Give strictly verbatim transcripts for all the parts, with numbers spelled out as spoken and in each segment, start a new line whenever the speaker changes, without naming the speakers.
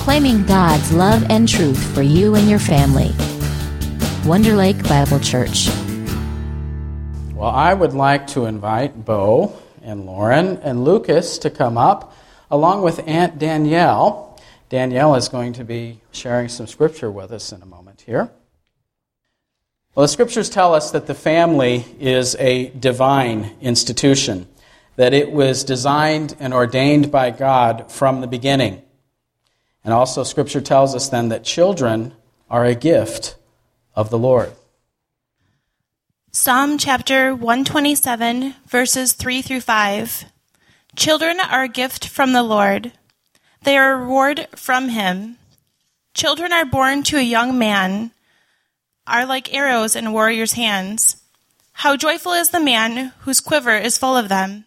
proclaiming God's love and truth for you and your family. Wonder Lake Bible Church.
Well, I would like to invite Bo and Lauren and Lucas to come up, along with Aunt Danielle. Danielle is going to be sharing some scripture with us in a moment here. Well, the scriptures tell us that the family is a divine institution, that it was designed and ordained by God from the beginning. And also scripture tells us then that children are a gift of the Lord.
Psalm chapter one twenty-seven, verses three through five. Children are a gift from the Lord. They are a reward from him. Children are born to a young man, are like arrows in a warrior's hands. How joyful is the man whose quiver is full of them.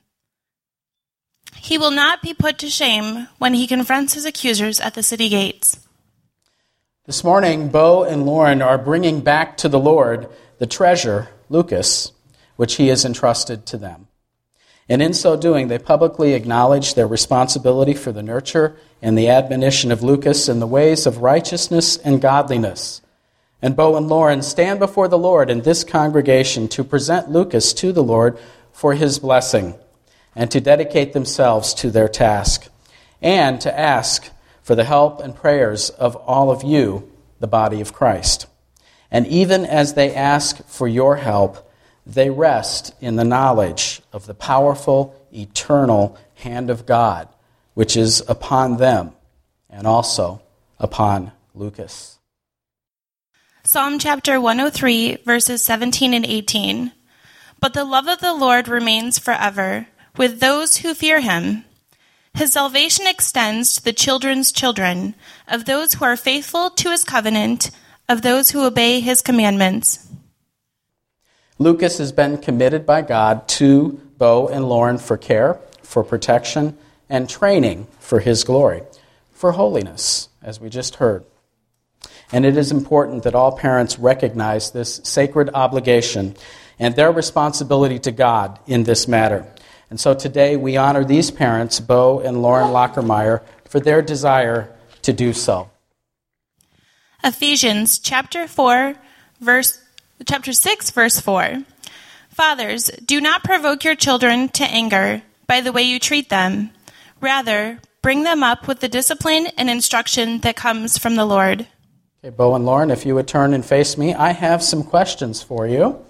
He will not be put to shame when he confronts his accusers at the city gates.
This morning, Bo and Lauren are bringing back to the Lord the treasure, Lucas, which he has entrusted to them. And in so doing, they publicly acknowledge their responsibility for the nurture and the admonition of Lucas in the ways of righteousness and godliness. And Bo and Lauren stand before the Lord in this congregation to present Lucas to the Lord for his blessing and to dedicate themselves to their task and to ask for the help and prayers of all of you, the body of Christ. And even as they ask for your help, they rest in the knowledge of the powerful, eternal hand of God, which is upon them and also upon Lucas.
Psalm chapter one oh three, verses seventeen and eighteen. But the love of the Lord remains forever with those who fear him. His salvation extends to the children's children, of those who are faithful to his covenant, of those who obey his commandments.
Lucas has been committed by God to Bo and Lauren for care, for protection, and training for his glory, for holiness, as we just heard. And it is important that all parents recognize this sacred obligation and their responsibility to God in this matter. And so today we honor these parents, Bo and Lauren Lockermeyer, for their desire to do so.
Ephesians chapter four, verse chapter six, verse four. Fathers, do not provoke your children to anger by the way you treat them. Rather, bring them up with the discipline and instruction that comes from the Lord.
Okay, Bo and Lauren, if you would turn and face me, I have some questions for you.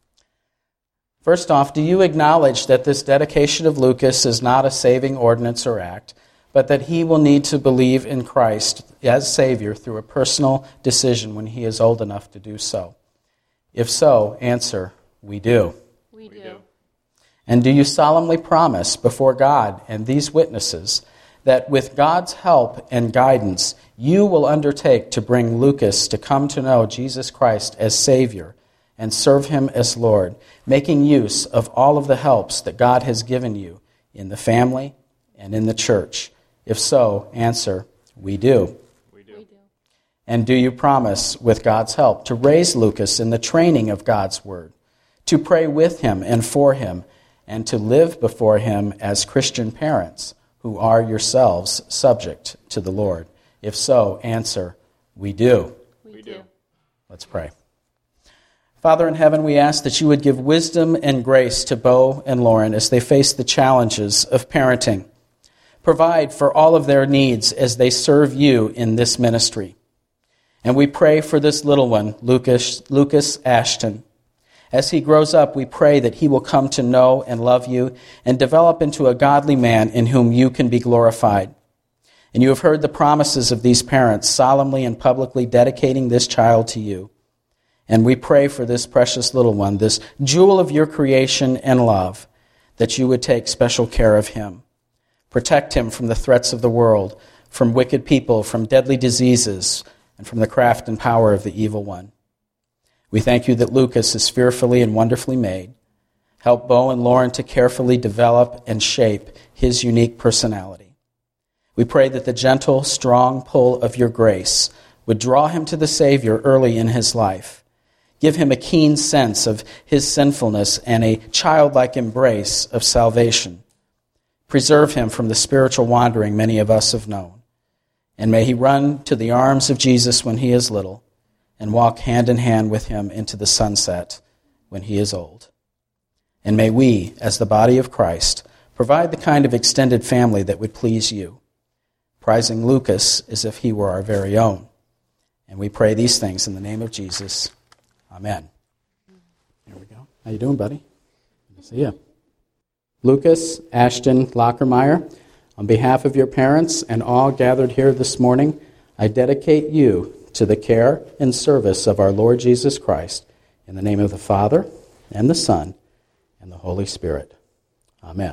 First off, do you acknowledge that this dedication of Lucas is not a saving ordinance or act, but that he will need to believe in Christ as Savior through a personal decision when he is old enough to do so? If so, answer, we do.
We do.
And do you solemnly promise before God and these witnesses that with God's help and guidance, you will undertake to bring Lucas to come to know Jesus Christ as Savior and serve him as Lord, making use of all of the helps that God has given you in the family and in the church? If so, answer, we do.
We do. We do.
And do you promise, with God's help, to raise Lucas in the training of God's Word, to pray with him and for him, and to live before him as Christian parents who are yourselves subject to the Lord? If so, answer, we do.
We do.
Let's pray. Father in heaven, we ask that you would give wisdom and grace to Bo and Lauren as they face the challenges of parenting. Provide for all of their needs as they serve you in this ministry. And we pray for this little one, Lucas, Lucas Ashton. As he grows up, we pray that he will come to know and love you and develop into a godly man in whom you can be glorified. And you have heard the promises of these parents solemnly and publicly dedicating this child to you. And we pray for this precious little one, this jewel of your creation and love, that you would take special care of him. Protect him from the threats of the world, from wicked people, from deadly diseases, and from the craft and power of the evil one. We thank you that Lucas is fearfully and wonderfully made. Help Bo and Lauren to carefully develop and shape his unique personality. We pray that the gentle, strong pull of your grace would draw him to the Savior early in his life. Give him a keen sense of his sinfulness and a childlike embrace of salvation. Preserve him from the spiritual wandering many of us have known. And may he run to the arms of Jesus when he is little, and walk hand in hand with him into the sunset when he is old. And may we, as the body of Christ, provide the kind of extended family that would please you, prizing Lucas as if he were our very own. And we pray these things in the name of Jesus. Amen. There we go. How you doing, buddy? Good to see you. Lucas Ashton Lockermeyer, on behalf of your parents and all gathered here this morning, I dedicate you to the care and service of our Lord Jesus Christ, in the name of the Father, and the Son, and the Holy Spirit. Amen.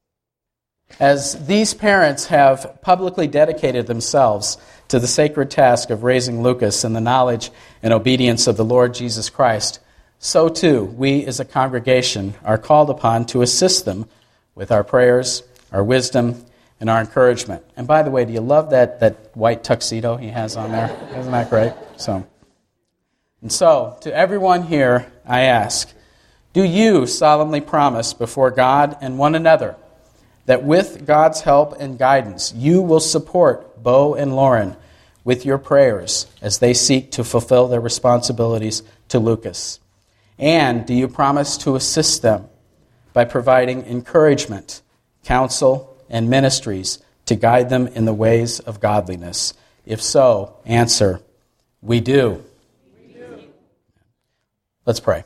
As these parents have publicly dedicated themselves to the sacred task of raising Lucas in the knowledge and obedience of the Lord Jesus Christ, so too we as a congregation are called upon to assist them with our prayers, our wisdom, and our encouragement. And by the way, do you love that, that white tuxedo he has on there? Isn't that great? So, and so, to everyone here, I ask, do you solemnly promise before God and one another that with God's help and guidance, you will support Bo and Lauren with your prayers as they seek to fulfill their responsibilities to Lucas? And do you promise to assist them by providing encouragement, counsel, and ministries to guide them in the ways of godliness? If so, answer, we do. We do. Let's pray.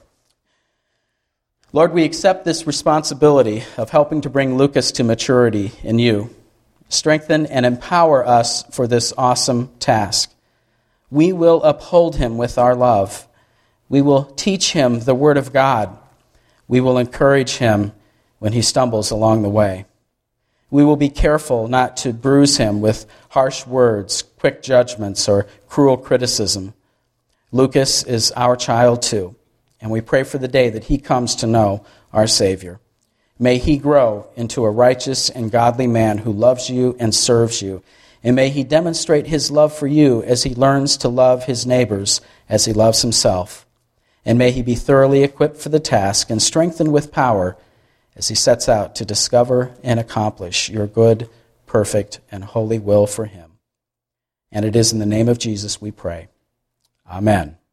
Lord, we accept this responsibility of helping to bring Lucas to maturity in you. Strengthen and empower us for this awesome task. We will uphold him with our love. We will teach him the Word of God. We will encourage him when he stumbles along the way. We will be careful not to bruise him with harsh words, quick judgments, or cruel criticism. Lucas is our child too, and we pray for the day that he comes to know our Savior. May he grow into a righteous and godly man who loves you and serves you, and may he demonstrate his love for you as he learns to love his neighbors as he loves himself. And may he be thoroughly equipped for the task and strengthened with power as he sets out to discover and accomplish your good, perfect, and holy will for him. And it is in the name of Jesus we pray. Amen.